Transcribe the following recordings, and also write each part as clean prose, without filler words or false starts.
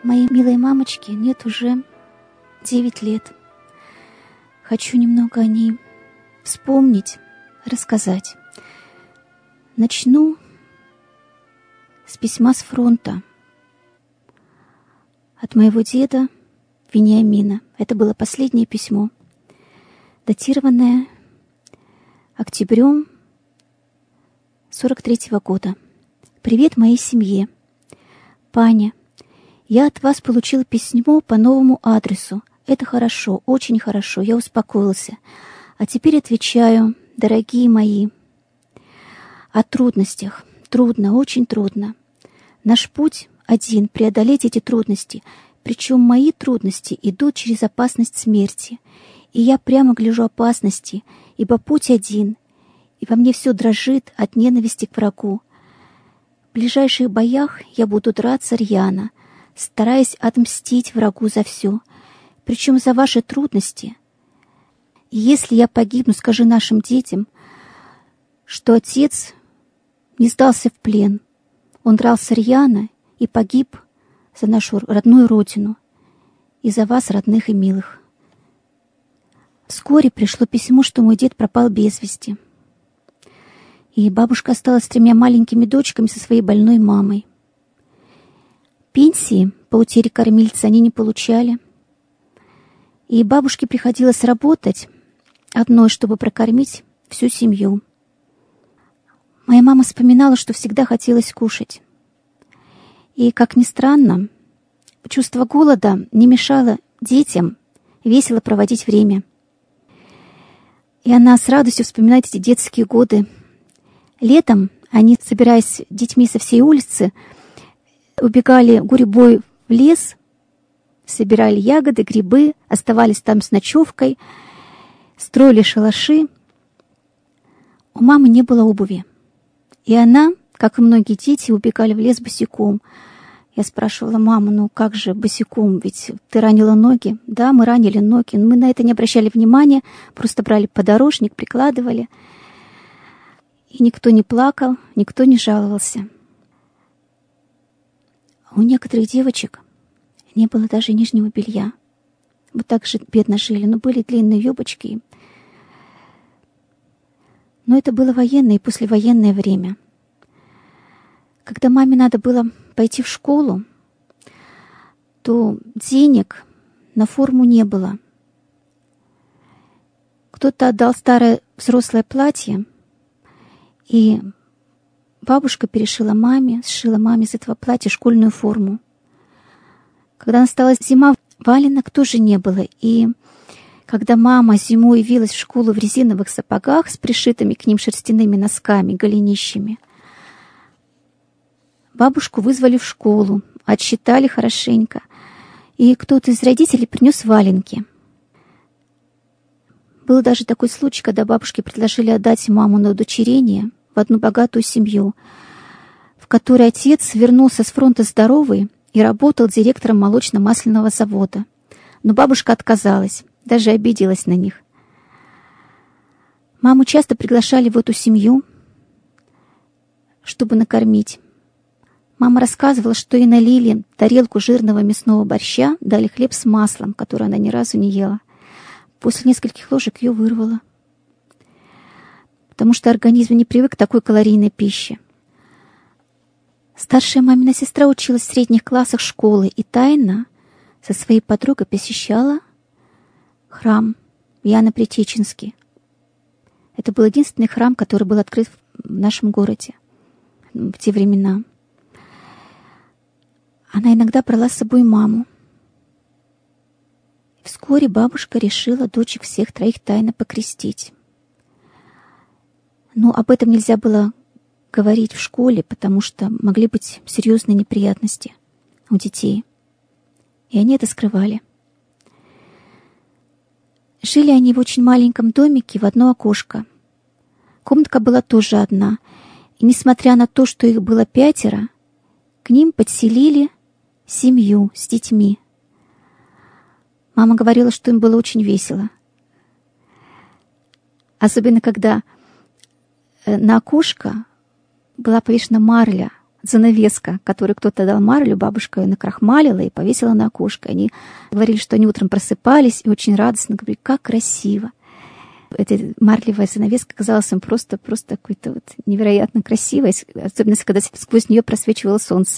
Моей милой мамочки нет уже 9 лет. Хочу немного о ней вспомнить, рассказать. Начну с письма с фронта от моего деда Вениамина. Это было последнее письмо, датированное октябрем 43-го года. «Привет моей семье. Паня, я от вас получил письмо по новому адресу. Это хорошо, очень хорошо, я успокоился. А теперь отвечаю, дорогие мои, о трудностях. Трудно, очень трудно. Наш путь один — преодолеть эти трудности. Причем мои трудности идут через опасность смерти. И я прямо гляжу опасности, ибо путь один, и во мне все дрожит от ненависти к врагу. В ближайших боях я буду драться рьяно, стараясь отмстить врагу за все, причем за ваши трудности. И если я погибну, скажи нашим детям, что отец не сдался в плен. Он дрался рьяно и погиб за нашу родную родину и за вас, родных и милых». Вскоре пришло письмо, что мой дед пропал без вести. И бабушка осталась с 3 маленькими дочками со своей больной мамой. Пенсии по утере кормильца они не получали. И бабушке приходилось работать одной, чтобы прокормить всю семью. Моя мама вспоминала, что всегда хотелось кушать. И, как ни странно, чувство голода не мешало детям весело проводить время. И она с радостью вспоминает эти детские годы. Летом они, собираясь с детьми со всей улицы, убегали гурьбой в лес, собирали ягоды, грибы, оставались там с ночевкой, строили шалаши. У мамы не было обуви. И она, как и многие дети, убегали в лес босиком. Я спрашивала маму, ну как же босиком, ведь ты ранила ноги? Да, мы ранили ноги, но мы на это не обращали внимания, просто брали подорожник, прикладывали. И никто не плакал, никто не жаловался. У некоторых девочек не было даже нижнего белья. Вот так же бедно жили, но были длинные юбочки. Но это было военное и послевоенное время. Когда маме надо было пойти в школу, то денег на форму не было. Кто-то отдал старое взрослое платье, и бабушка перешила маме, сшила маме из этого платья школьную форму. Когда настала зима, валенок тоже не было. И когда мама зимой явилась в школу в резиновых сапогах с пришитыми к ним шерстяными носками, голенищами, бабушку вызвали в школу, отсчитали хорошенько, и кто-то из родителей принес валенки. Был даже такой случай, когда бабушке предложили отдать маму на удочерение в одну богатую семью, в которой отец вернулся с фронта здоровый и работал директором молочно-масляного завода. Но бабушка отказалась, даже обиделась на них. Маму часто приглашали в эту семью, чтобы накормить. Мама рассказывала, что ей налили тарелку жирного мясного борща, дали хлеб с маслом, который она ни разу не ела. После нескольких ложек ее вырвало, потому что организм не привык к такой калорийной пище. Старшая мамина сестра училась в средних классах школы и тайно со своей подругой посещала храм в Яно-Притеченске. Это был единственный храм, который был открыт в нашем городе в те времена. Она иногда брала с собой маму. Вскоре бабушка решила дочек всех 3 тайно покрестить. Но об этом нельзя было говорить в школе, потому что могли быть серьезные неприятности у детей. И они это скрывали. Жили они в очень маленьком домике в одно окошко. Комнатка была тоже одна. И несмотря на то, что их было 5, к ним подселили семью с детьми. Мама говорила, что им было очень весело. Особенно, когда на окошко была повешена марля занавеска, которую кто-то дал марлю, бабушка ее накрахмалила и повесила на окошко. Они говорили, что они утром просыпались и очень радостно говорили, как красиво. Эта марлевая занавеска казалась им просто какой-то вот невероятно красивой, особенно когда сквозь нее просвечивало солнце.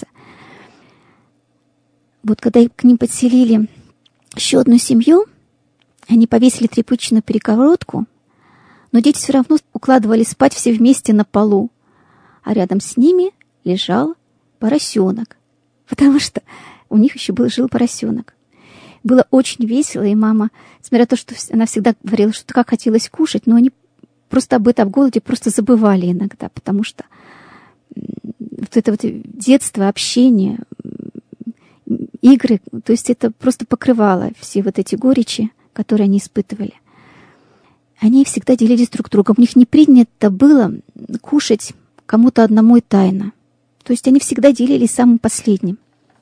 Вот когда к ним подселили еще одну семью, они повесили тряпичную перегородку, но дети все равно укладывались спать все вместе на полу, а рядом с ними лежал поросенок, потому что у них еще жил поросенок. Было очень весело, и мама, несмотря на то, что она всегда говорила, что как хотелось кушать, но они просто об голоде просто забывали иногда, потому что вот это вот детство, общение, игры, то есть это просто покрывало все вот эти горечи, которые они испытывали. Они всегда делились друг другом. У них не принято было кушать кому-то одному и тайно. То есть они всегда делились самым последним.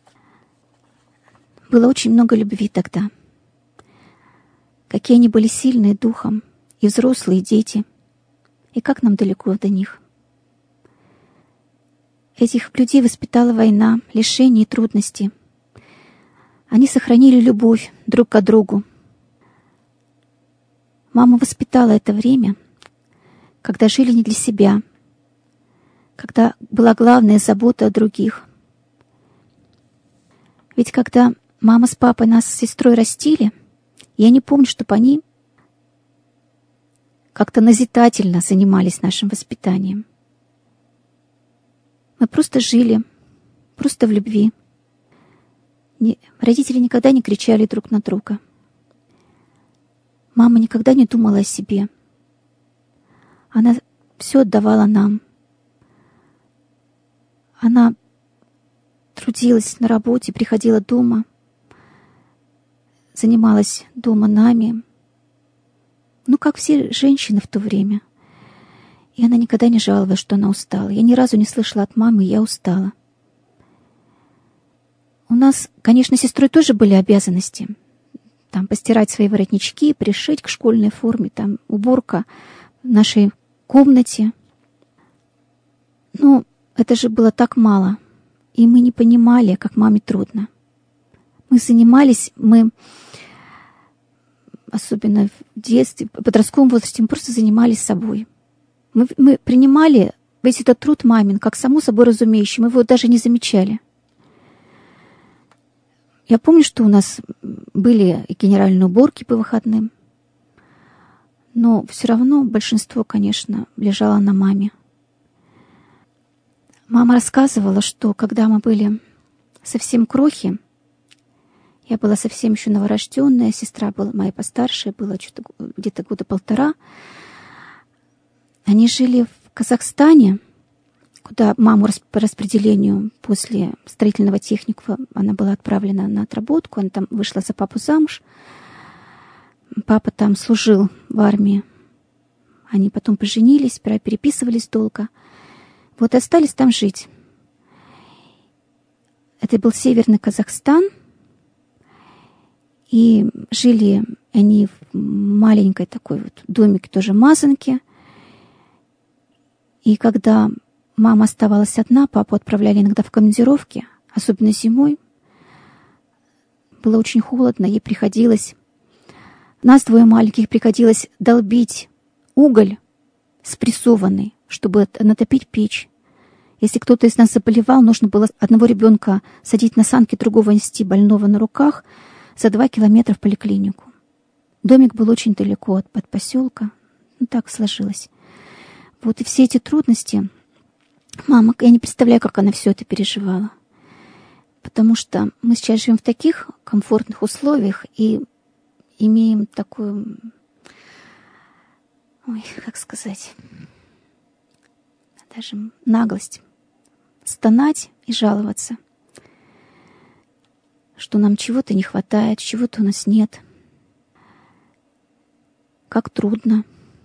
Было очень много любви тогда. Какие они были сильные духом, и взрослые, и дети. И как нам далеко до них. Этих людей воспитала война, лишения и трудности. Они сохранили любовь друг к другу. Мама воспитала это время, когда жили не для себя, когда была главная забота о других. Ведь когда мама с папой нас с сестрой растили, я не помню, чтобы они как-то назидательно занимались нашим воспитанием. Мы просто жили, просто в любви. Родители никогда не кричали друг на друга. Мама никогда не думала о себе. Она все отдавала нам. Она трудилась на работе, приходила дома, занималась дома нами. Ну, как все женщины в то время. И она никогда не жаловалась, что она устала. Я ни разу не слышала от мамы: «Я устала». У нас, конечно, с сестрой тоже были обязанности. Там постирать свои воротнички, пришить к школьной форме, там уборка в нашей комнате. Но это же было так мало. И мы не понимали, как маме трудно. Мы занимались, особенно в детстве, в подростковом возрасте, мы просто занимались собой. Мы принимали весь этот труд мамин как само собой разумеющий. Мы его даже не замечали. Я помню, что у нас были и генеральные уборки по выходным, но все равно большинство, конечно, лежало на маме. Мама рассказывала, что когда мы были совсем крохи, я была совсем еще новорожденная, сестра была моя постарше, было где-то года 1,5. Они жили в Казахстане, куда маму по распределению после строительного техникума она была отправлена на отработку. Она там вышла за папу замуж. Папа там служил в армии. Они потом поженились, переписывались долго. Вот и остались там жить. Это был северный Казахстан. И жили они в маленькой такой вот домике, тоже мазанке. И когда мама оставалась одна, папу отправляли иногда в командировки, особенно зимой. Было очень холодно, ей приходилось... Нас, 2 маленьких, приходилось долбить уголь спрессованный, чтобы натопить печь. Если кто-то из нас заболевал, нужно было одного ребенка садить на санки, другого нести больного на руках за 2 километра в поликлинику. Домик был очень далеко от поселка. Ну, так сложилось. Вот и все эти трудности... Мама, я не представляю, как она все это переживала. Потому что мы сейчас живем в таких комфортных условиях и имеем такую, как сказать, даже наглость стонать и жаловаться, что нам чего-то не хватает, чего-то у нас нет. Как трудно.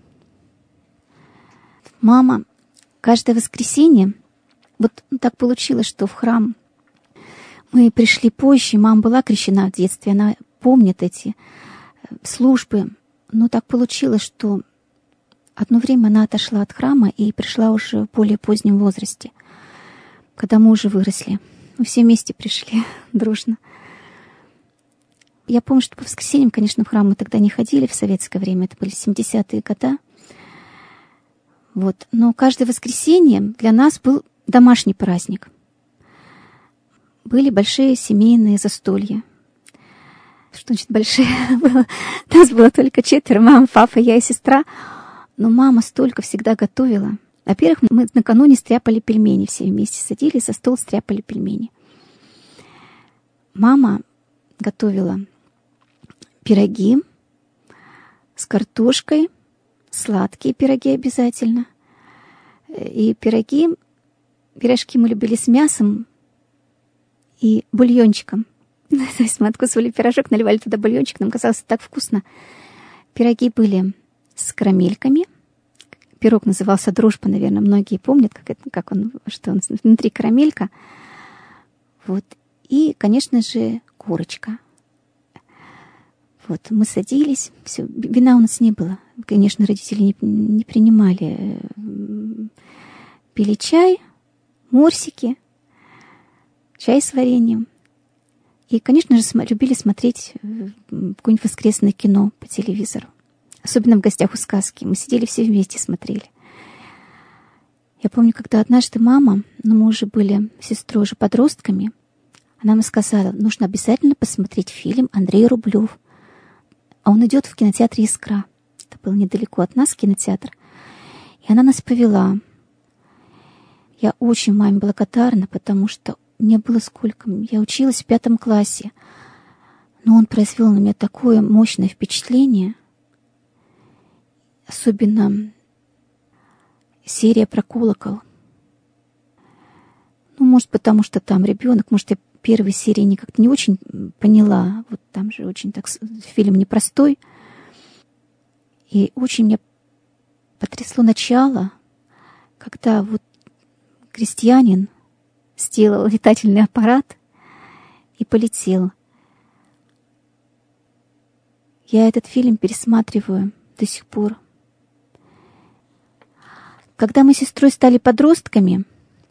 Мама каждое воскресенье, вот так получилось, что в храм мы пришли позже, мама была крещена в детстве, она помнит эти службы, но так получилось, что одно время она отошла от храма и пришла уже в более позднем возрасте. когда мы уже выросли. Мы все вместе пришли, дружно. Я помню, что по воскресеньям, конечно, в храм мы тогда не ходили в советское время, это были 70-е годы. Вот. Но каждое воскресенье для нас был домашний праздник. Были большие семейные застолья. Что значит большие? Нас было только 4, мама, папа, я и сестра. Но мама столько всегда готовила. Во-первых, мы накануне стряпали пельмени, все вместе садились за стол, стряпали пельмени. Мама готовила пироги с картошкой, сладкие пироги обязательно. И пирожки мы любили с мясом и бульончиком. То есть мы откусывали пирожок, наливали туда бульончик, нам казалось так вкусно. Пироги были с карамельками. Пирог назывался «Дружба», наверное, многие помнят, что он внутри карамелька. Вот. И, конечно же, курочка. Вот, мы садились, все, вина у нас не было. Конечно, родители не принимали. Пили чай, морсики, чай с вареньем. И, конечно же, любили смотреть какое-нибудь воскресное кино по телевизору. Особенно в «Гостях у сказки». Мы сидели все вместе, смотрели. Я помню, когда однажды мама, мы уже были с сестрой уже подростками, она мне сказала, нужно обязательно посмотреть фильм Андрей Рублев. А он идет в кинотеатре «Искра». Это был недалеко от нас кинотеатр. И она нас повела. Я очень маме благодарна, потому что мне было сколько? Я училась в 5 классе. Но он произвел на меня такое мощное впечатление. Особенно серия про колокол. Ну, может, потому что там ребенок, может, я первой серии как-то не очень поняла. Вот там же очень так фильм непростой. И очень меня потрясло начало, когда вот крестьянин сделал летательный аппарат и полетел. Я этот фильм пересматриваю до сих пор. Когда мы с сестрой стали подростками,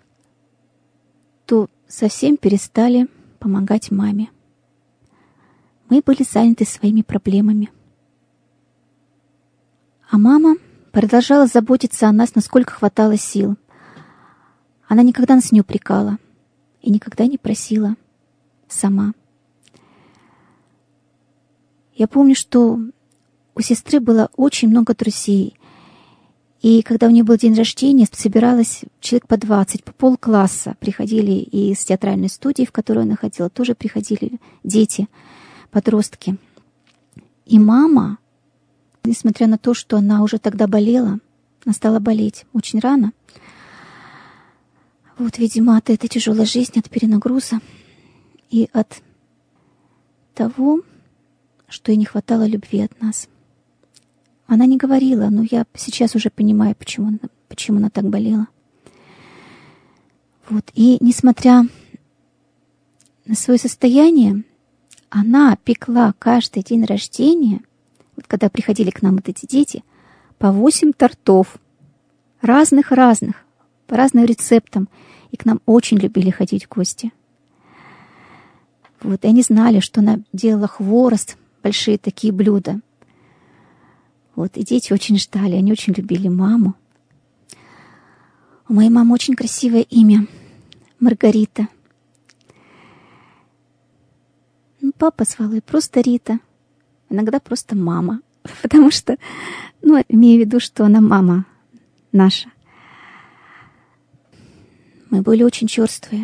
то совсем перестали помогать маме. Мы были заняты своими проблемами. А мама продолжала заботиться о нас, насколько хватало сил. Она никогда нас не упрекала и никогда не просила сама. Я помню, что у сестры было очень много друзей. И когда у нее был день рождения, собиралось человек по 20, по полкласса. Приходили и из театральной студии, в которой она ходила, тоже приходили дети, подростки. И мама, несмотря на то, что она уже тогда болела, она стала болеть очень рано. Вот, видимо, от этой тяжелой жизни, от перенагруза и от того, что ей не хватало любви от нас. Она не говорила, но я сейчас уже понимаю, почему она так болела. Вот. И несмотря на свое состояние, она пекла каждый день рождения, вот когда приходили к нам вот эти дети, по 8 тортов, разных-разных, по разным рецептам. И к нам очень любили ходить в гости. Вот. И они знали, что она делала хворост, большие такие блюда. Вот, и дети очень ждали, они очень любили маму. У моей мамы очень красивое имя — Маргарита. Ну, папа звал ее просто Рита, иногда просто мама, потому что, имею в виду, что она мама наша. Мы были очень черствые.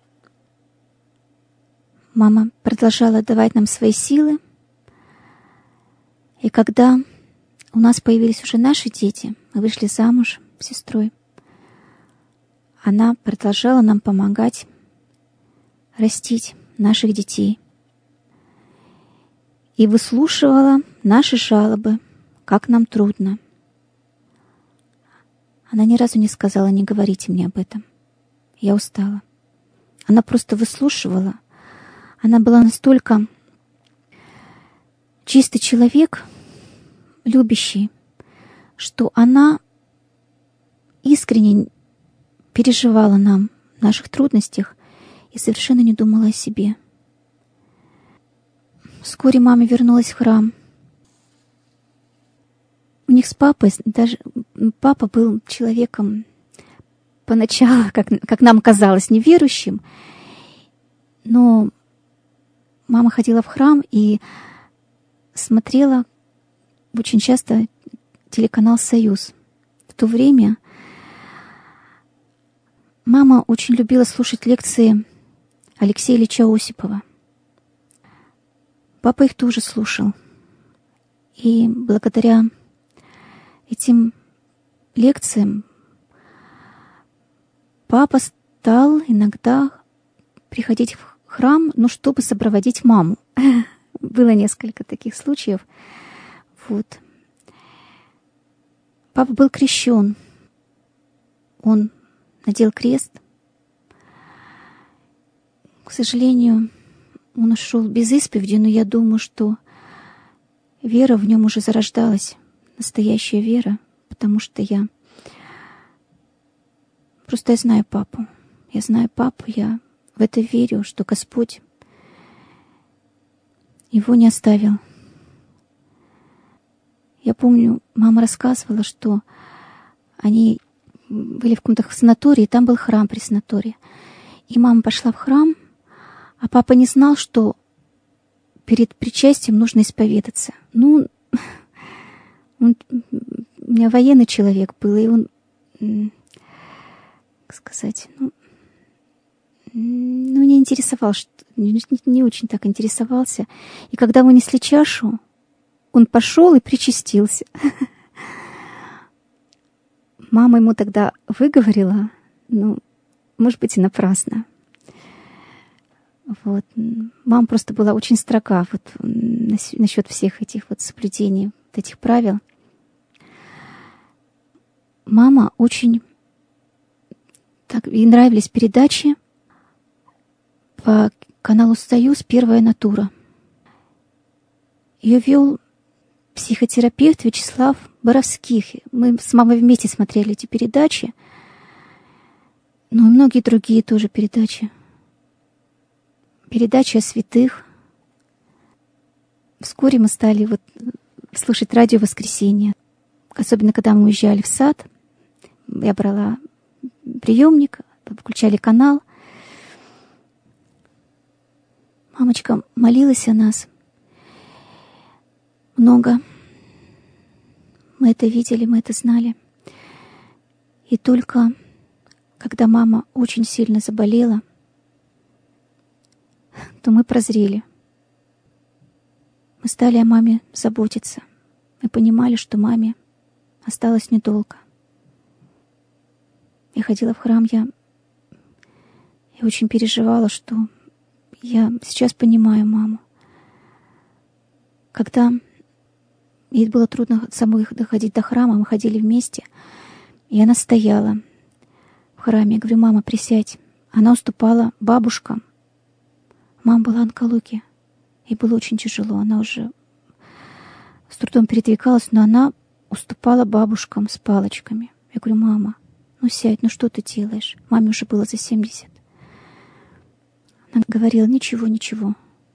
Мама продолжала давать нам свои силы, и когда у нас появились уже наши дети, мы вышли замуж с сестрой, она продолжала нам помогать растить наших детей и выслушивала наши жалобы, как нам трудно. Она ни разу не сказала: не говорите мне об этом, я устала. Она просто выслушивала. Она была настолько чистый человек, любящий, что она искренне переживала нам наших трудностях и совершенно не думала о себе. Вскоре мама вернулась в храм. У них с папой, даже папа был человеком поначалу, как нам казалось, неверующим, но мама ходила в храм и смотрела очень часто телеканал «Союз». В то время мама очень любила слушать лекции Алексея Ильича Осипова. Папа их тоже слушал. И благодаря этим лекциям папа стал иногда приходить в храм, чтобы сопроводить маму. Было несколько таких случаев. Вот. Папа был крещен. Он надел крест. К сожалению, он ушел без исповеди, но я думаю, что вера в нем уже зарождалась, настоящая вера, потому что я знаю папу. Я знаю папу, я в это верю, что Господь его не оставил. Я помню, мама рассказывала, что они были в каком-то санатории, и там был храм при санатории. И мама пошла в храм, а папа не знал, что перед причастием нужно исповедаться. Он у меня военный человек был, и он, как сказать, не интересовал, не очень так интересовался. И когда вынесли чашу, он пошел и причастился. Мама ему тогда выговорила, может быть, и напрасно. Вот. Мама просто была очень строга насчет всех этих соблюдений, этих правил. Мама очень... ей нравились передачи по каналу «Союз. Первая натура». Ее вел психотерапевт Вячеслав Боровских. Мы с мамой вместе смотрели эти передачи, но и многие другие тоже передачи. Передачи о святых. Вскоре мы стали слушать радио «Воскресенье». Особенно, когда мы уезжали в сад. Я брала приемник, включали канал. Мамочка молилась о нас много. Мы это видели, мы это знали. И только когда мама очень сильно заболела, то мы прозрели. Мы стали о маме заботиться. Мы понимали, что маме осталось недолго. Я ходила в храм, я очень переживала, что я сейчас понимаю маму. Когда ей было трудно самой доходить до храма, мы ходили вместе, и она стояла в храме. Я говорю: мама, присядь. Она уступала бабушкам. Мама была онкология. Ей было очень тяжело. Она уже с трудом передвигалась, но она уступала бабушкам с палочками. Я говорю: мама, сядь, что ты делаешь? Маме уже было за 70. Она говорила: ничего, ничего.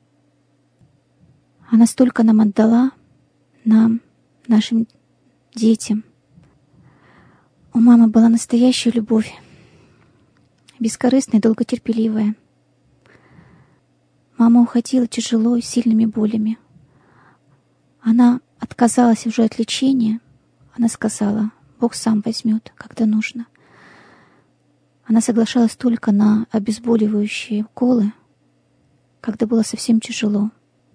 Она столько нам отдала, нам, нашим детям. У мамы была настоящая любовь, бескорыстная и долготерпеливая. Мама уходила тяжело и сильными болями. Она отказалась уже от лечения. Она сказала: Бог сам возьмет, когда нужно. Она соглашалась только на обезболивающие уколы, когда было совсем тяжело.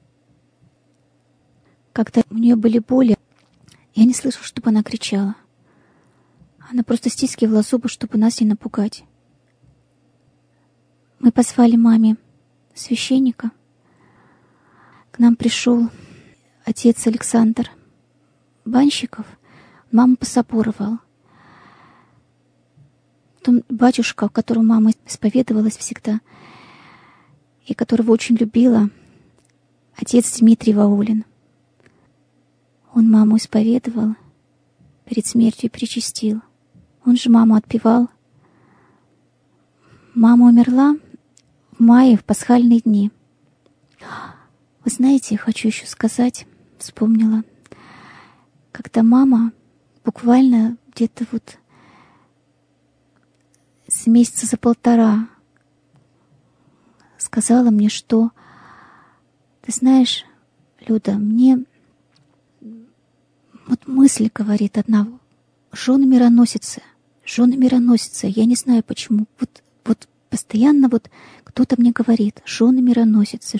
Когда у нее были боли, я не слышала, чтобы она кричала. Она просто стискивала зубы, чтобы нас не напугать. Мы позвали маме священника. К нам пришел отец Александр Банщиков. Маму пособоровал. Потом батюшка, которого мама исповедовалась всегда, и которого очень любила, отец Дмитрий Ваулин. Он маму исповедовал, перед смертью причастил. Он же маму отпевал. Мама умерла в мае, в пасхальные дни. Вы знаете, хочу еще сказать, вспомнила, когда мама буквально где-то вот с месяца за полтора сказала мне, что ты знаешь, Люда, мне вот мысль говорит одна: жены мироносицы, я не знаю почему, вот постоянно вот кто-то мне говорит: жены мироносицы.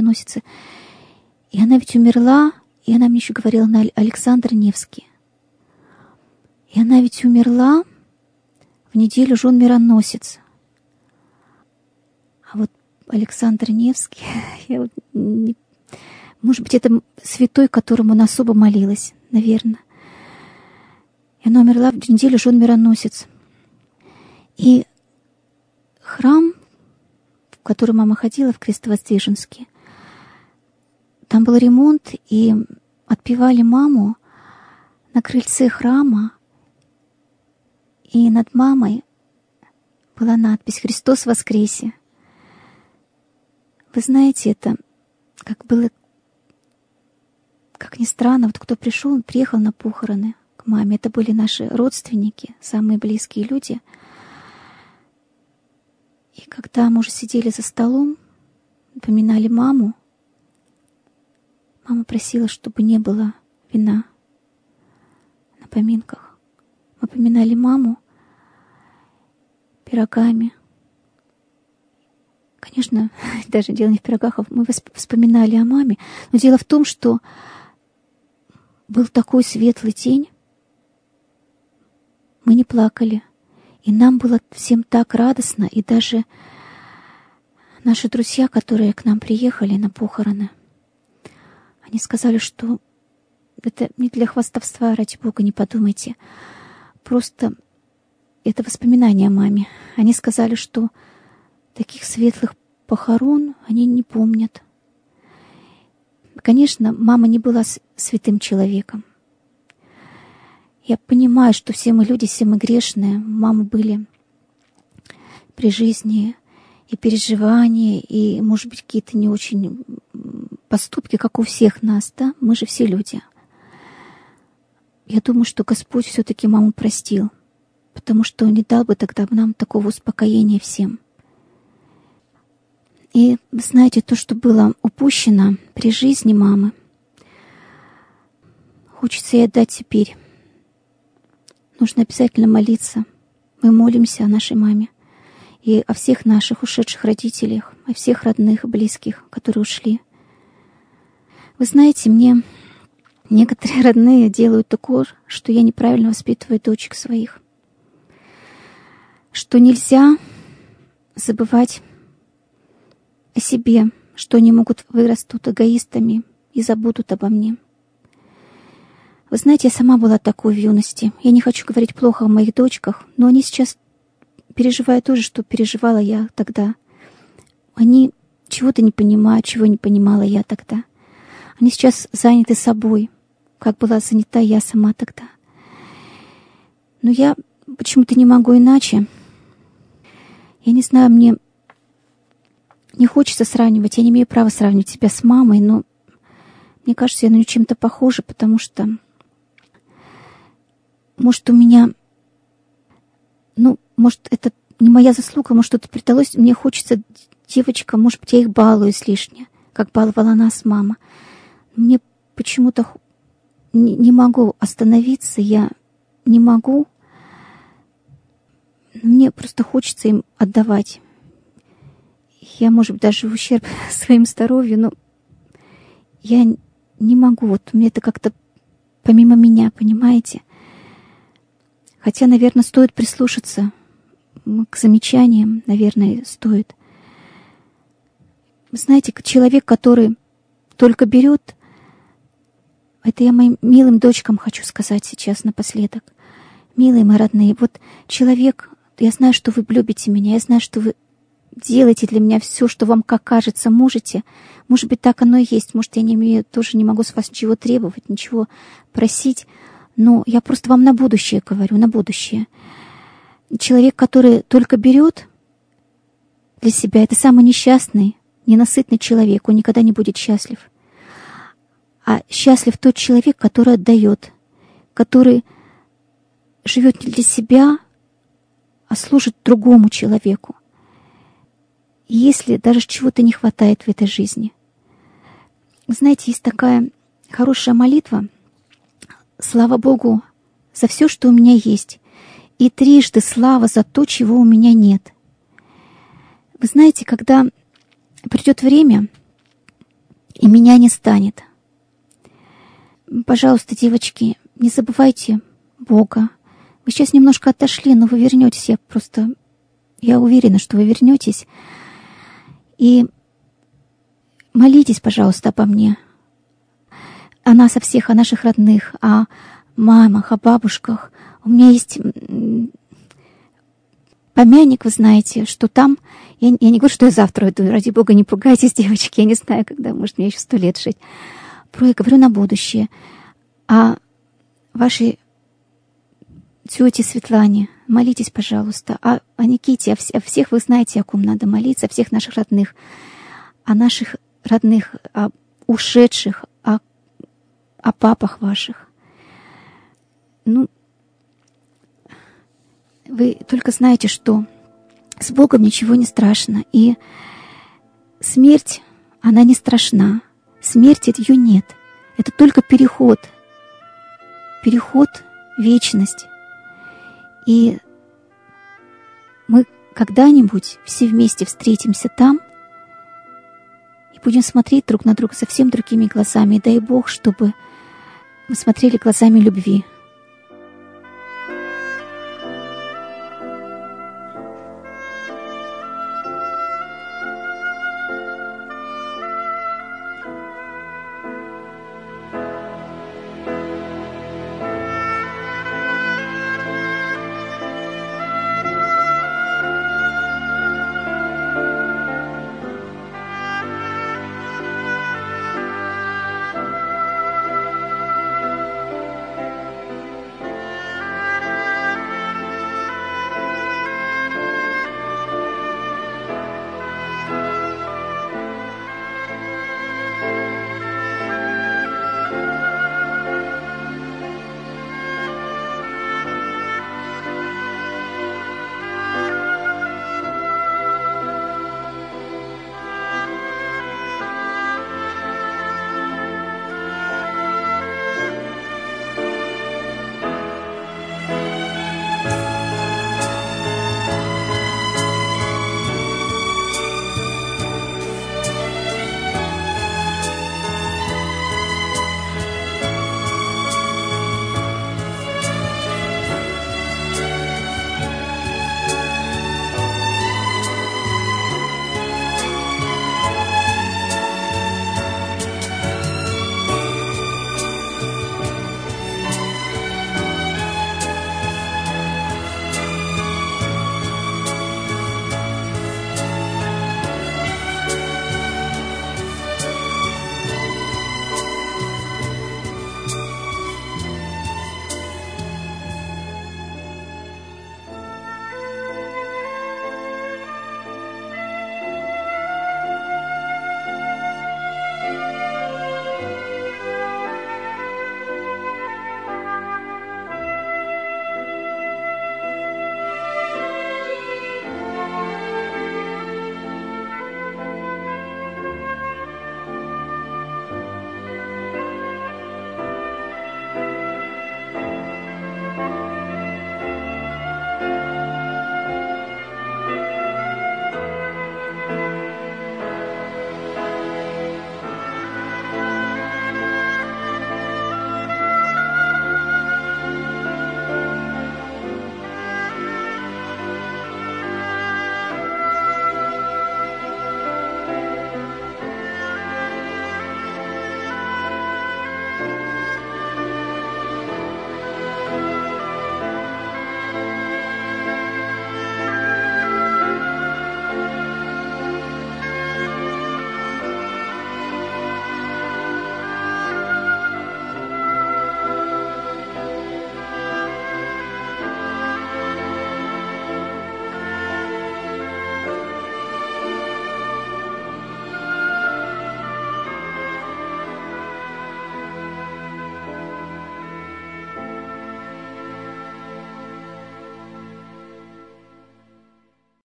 И она ведь умерла, и она мне еще говорила на Александр Невский. И она ведь умерла в неделю жен мироносиц. А вот Александр Невский, может быть, это святой, которому она особо молилась, наверное. И она умерла в неделю жен мироносиц. И храм, в который мама ходила, в Крестовоздвиженский, там был ремонт, и отпевали маму на крыльце храма, и над мамой была надпись «Христос воскресе». Вы знаете, это как было, как ни странно, вот кто приехал на похороны к маме, это были наши родственники, самые близкие люди. И когда мы уже сидели за столом, поминали маму, мама просила, чтобы не было вина на поминках. Мы поминали маму пирогами. Конечно, даже дело не в пирогах, а мы вспоминали о маме. Но дело в том, что был такой светлый день, мы не плакали. И нам было всем так радостно. И даже наши друзья, которые к нам приехали на похороны, они сказали, что это не для хвастовства, ради Бога, не подумайте. Просто это воспоминания о маме. Они сказали, что таких светлых похорон они не помнят. Конечно, мама не была святым человеком. Я понимаю, что все мы люди, все мы грешные. Мамы были при жизни и переживания, и, может быть, какие-то не очень поступки, как у всех нас, да? Мы же все люди. Я думаю, что Господь все-таки маму простил, потому что Он не дал бы тогда нам такого успокоения всем. И, знаете, то, что было упущено при жизни мамы, хочется ей отдать теперь. Нужно обязательно молиться. Мы молимся о нашей маме и о всех наших ушедших родителях, о всех родных и близких, которые ушли. Вы знаете, мне некоторые родные делают укор, что я неправильно воспитываю дочек своих, что нельзя забывать о себе, что они могут вырастут эгоистами и забудут обо мне. Вы знаете, я сама была такой в юности. Я не хочу говорить плохо о моих дочках, но они сейчас переживают то же, что переживала я тогда. Они чего-то не понимают, чего не понимала я тогда. Они сейчас заняты собой, как была занята я сама тогда. Но я почему-то не могу иначе. Я не знаю, мне не хочется сравнивать, я не имею права сравнивать себя с мамой, но мне кажется, я на нее чем-то похожа, потому что, может, у меня, может, это не моя заслуга, может, что-то передалось, мне хочется девочка, может быть, я их балую излишне, как баловала нас мама. Мне почему-то не могу остановиться, я не могу, мне просто хочется им отдавать. Я, может быть, даже в ущерб своему здоровью, но я не могу. Вот мне это как-то помимо меня, понимаете? Хотя, наверное, стоит прислушаться к замечаниям, наверное, стоит. Вы знаете, человек, который только берет, это я моим милым дочкам хочу сказать сейчас напоследок. Милые мои родные, вот человек, я знаю, что вы любите меня, я знаю, что вы делайте для меня все, что вам, как кажется, можете. Может быть, так оно и есть. Может, я тоже не могу с вас ничего требовать, ничего просить. Но я просто вам на будущее говорю, на будущее. Человек, который только берет, для себя. Это самый несчастный, ненасытный человек. Он никогда не будет счастлив. А счастлив тот человек, который отдает, который живет не для себя, а служит другому человеку. И если даже чего-то не хватает в этой жизни. Знаете, есть такая хорошая молитва: «Слава Богу за все, что у меня есть, и трижды слава за то, чего у меня нет». Вы знаете, когда придет время, и меня не станет, пожалуйста, девочки, не забывайте Бога. Вы сейчас немножко отошли, но вы вернетесь. Я уверена, что вы вернетесь. И молитесь, пожалуйста, обо мне. О нас, о всех, о наших родных, о мамах, о бабушках. У меня есть помяник, вы знаете, что там... Я не говорю, что я завтра иду. Ради Бога, не пугайтесь, девочки. Я не знаю, когда, может, мне еще 100 лет жить. Я говорю на будущее. О вашей тете Светлане. Молитесь, пожалуйста. О Никите, о всех вы знаете, о ком надо молиться, о всех наших родных. О наших родных, о ушедших, о папах ваших. Вы только знаете, что с Богом ничего не страшно. И смерть, она не страшна. Смерти ее нет. Это только переход. Переход в вечность. И мы когда-нибудь все вместе встретимся там и будем смотреть друг на друга совсем другими глазами. И дай Бог, чтобы мы смотрели глазами любви.